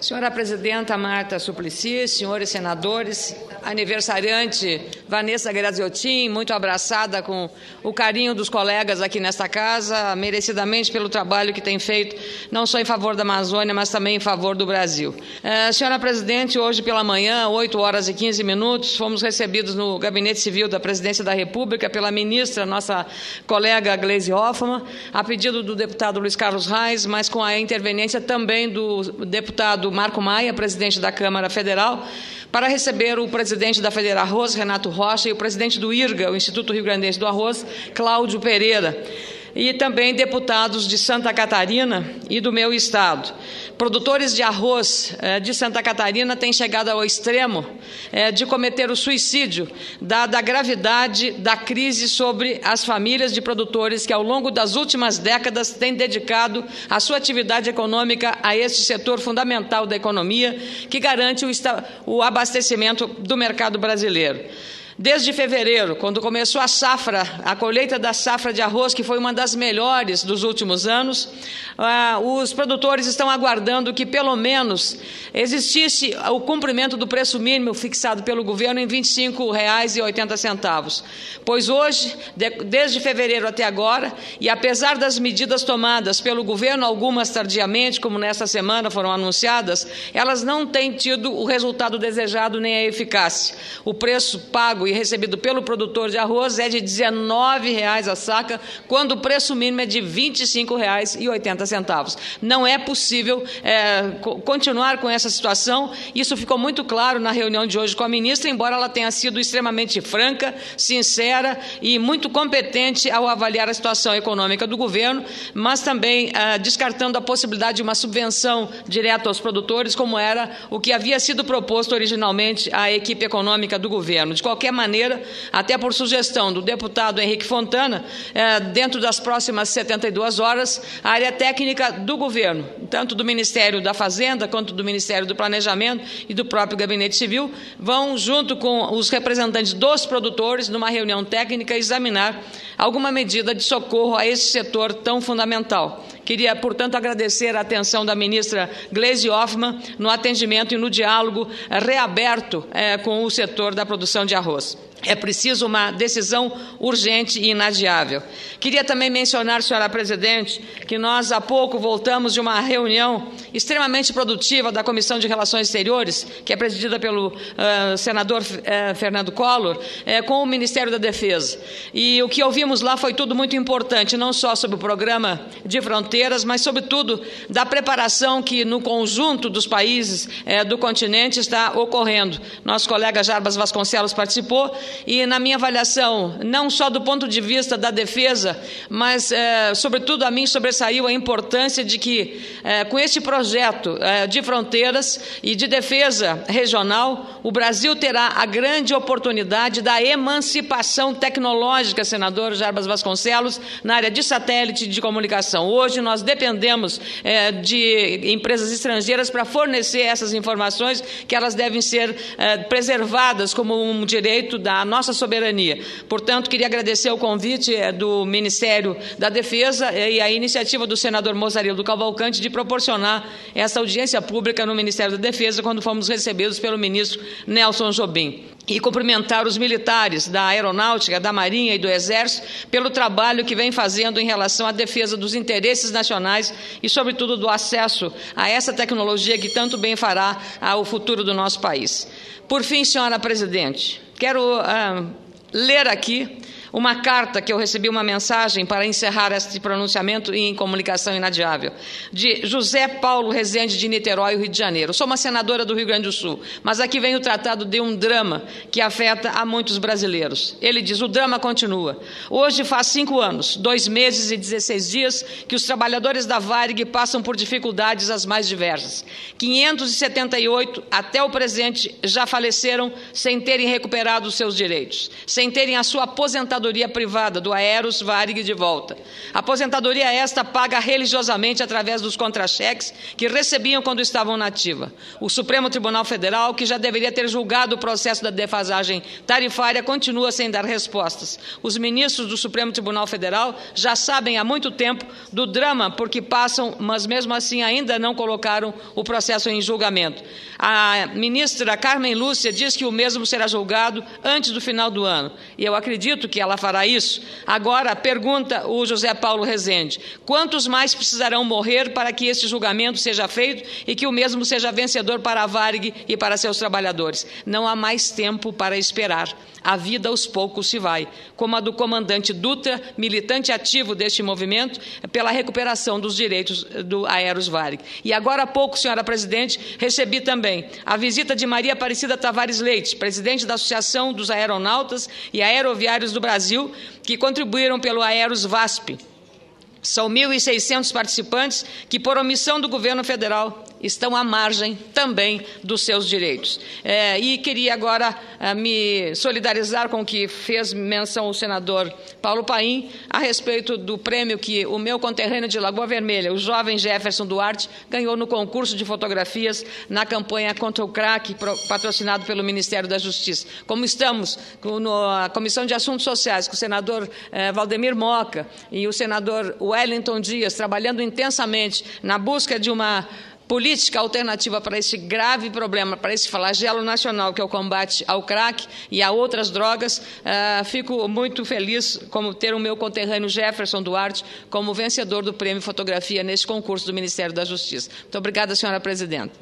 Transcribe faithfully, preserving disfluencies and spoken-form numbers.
Senhora Presidenta Marta Suplicy, senhores senadores, aniversariante Vanessa Graziotin, muito abraçada com o carinho dos colegas aqui nesta casa, merecidamente pelo trabalho que tem feito, não só em favor da Amazônia, mas também em favor do Brasil. Uh, senhora Presidente, hoje pela manhã, oito horas e quinze minutos, fomos recebidos no Gabinete Civil da Presidência da República pela ministra, nossa colega Gleisi Hoffmann, a pedido do deputado Luiz Carlos Reis, mas com a interveniência também do deputado Marco Maia, presidente da Câmara Federal, para receber o presidente da Federarroz, Renato Rocha, e o presidente do I R G A, o Instituto Rio Grandense do Arroz, Cláudio Pereira, e também deputados de Santa Catarina e do meu estado. Produtores de arroz eh, de Santa Catarina têm chegado ao extremo eh, de cometer o suicídio, dada a gravidade da crise sobre as famílias de produtores que, ao longo das últimas décadas, têm dedicado a sua atividade econômica a este setor fundamental da economia, que garante o, o abastecimento do mercado brasileiro. Desde fevereiro, quando começou a safra, a colheita da safra de arroz, que foi uma das melhores dos últimos anos, ah, os produtores estão aguardando que, pelo menos, existisse o cumprimento do preço mínimo fixado pelo governo em vinte e cinco reais e oitenta centavos. Pois hoje, de, desde fevereiro até agora, e apesar das medidas tomadas pelo governo, algumas tardiamente, como nesta semana foram anunciadas, elas não têm tido o resultado desejado nem a eficácia. O preço pago e recebido pelo produtor de arroz é de dezenove reais a saca, quando o preço mínimo é de vinte e cinco reais e oitenta centavos. Não é possível é, continuar com essa situação. Isso ficou muito claro na reunião de hoje com a ministra, embora ela tenha sido extremamente franca, sincera e muito competente ao avaliar a situação econômica do governo, mas também é, descartando a possibilidade de uma subvenção direta aos produtores, como era o que havia sido proposto originalmente à equipe econômica do governo. De qualquer maneira, até por sugestão do deputado Henrique Fontana, eh, dentro das próximas setenta e duas horas, a área técnica do governo, tanto do Ministério da Fazenda, quanto do Ministério do Planejamento e do próprio Gabinete Civil, vão, junto com os representantes dos produtores, numa reunião técnica, examinar alguma medida de socorro a esse setor tão fundamental. Queria, portanto, agradecer a atenção da ministra Gleisi Hoffmann no atendimento e no diálogo reaberto eh, com o setor da produção de arroz. É preciso uma decisão urgente e inadiável. Queria também mencionar, senhora Presidente, que nós há pouco voltamos de uma reunião extremamente produtiva da Comissão de Relações Exteriores, que é presidida pelo uh, senador uh, Fernando Collor, uh, com o Ministério da Defesa. E o que ouvimos lá foi tudo muito importante, não só sobre o programa de fronteiras, mas, sobretudo, da preparação que, no conjunto dos países uh, do continente, está ocorrendo. Nosso colega Jarbas Vasconcelos participou, e, na minha avaliação, não só do ponto de vista da defesa, mas, eh, sobretudo, a mim sobressaiu a importância de que, eh, com este projeto eh, de fronteiras e de defesa regional, o Brasil terá a grande oportunidade da emancipação tecnológica, senador Jarbas Vasconcelos, na área de satélite e de comunicação. Hoje, nós dependemos eh, de empresas estrangeiras para fornecer essas informações, que elas devem ser eh, preservadas como um direito da a nossa soberania. Portanto, queria agradecer o convite do Ministério da Defesa e a iniciativa do senador Mozarildo Cavalcante de proporcionar essa audiência pública no Ministério da Defesa quando fomos recebidos pelo ministro Nelson Jobim. E cumprimentar os militares da Aeronáutica, da Marinha e do Exército pelo trabalho que vem fazendo em relação à defesa dos interesses nacionais e, sobretudo, do acesso a essa tecnologia que tanto bem fará ao futuro do nosso país. Por fim, senhora Presidente, quero uh, ler aqui uma carta que eu recebi, uma mensagem para encerrar este pronunciamento em comunicação inadiável, de José Paulo Rezende de Niterói, Rio de Janeiro. Eu sou uma senadora do Rio Grande do Sul, mas aqui vem o tratado de um drama que afeta a muitos brasileiros. Ele diz: o drama continua. Hoje faz cinco anos, dois meses e dezesseis dias que os trabalhadores da Varig passam por dificuldades as mais diversas. quinhentos e setenta e oito, até o presente, já faleceram sem terem recuperado os seus direitos, sem terem a sua aposentadoria aposentadoria privada do Aeros Varig de volta. Aposentadoria esta paga religiosamente através dos contra-cheques que recebiam quando estavam na ativa. O Supremo Tribunal Federal, que já deveria ter julgado o processo da defasagem tarifária, continua sem dar respostas. Os ministros do Supremo Tribunal Federal já sabem há muito tempo do drama porque passam, mas mesmo assim ainda não colocaram o processo em julgamento. A ministra Carmen Lúcia diz que o mesmo será julgado antes do final do ano. E eu acredito que ela fará isso. Agora, pergunta o José Paulo Rezende: quantos mais precisarão morrer para que esse julgamento seja feito e que o mesmo seja vencedor para a Varig e para seus trabalhadores? Não há mais tempo para esperar. A vida aos poucos se vai, como a do comandante Dutra, militante ativo deste movimento, pela recuperação dos direitos do Aeros Varig. E agora há pouco, senhora presidente, recebi também a visita de Maria Aparecida Tavares Leite, presidente da Associação dos Aeronautas e Aeroviários do Brasil, que contribuíram pelo Aeros VASP. São mil e seiscentos participantes que, por omissão do governo federal, estão à margem também dos seus direitos. É, e queria agora é, me solidarizar com o que fez menção o senador Paulo Paim a respeito do prêmio que o meu conterrâneo de Lagoa Vermelha, o jovem Jefferson Duarte, ganhou no concurso de fotografias na campanha contra o crack, patrocinado pelo Ministério da Justiça. Como estamos na Comissão de Assuntos Sociais, com o senador é, Valdemir Moca e o senador Wellington Dias, trabalhando intensamente na busca de uma política alternativa para esse grave problema, para esse flagelo nacional que é o combate ao crack e a outras drogas, uh, fico muito feliz como ter o meu conterrâneo Jefferson Duarte como vencedor do Prêmio Fotografia nesse concurso do Ministério da Justiça. Muito obrigada, senhora presidenta.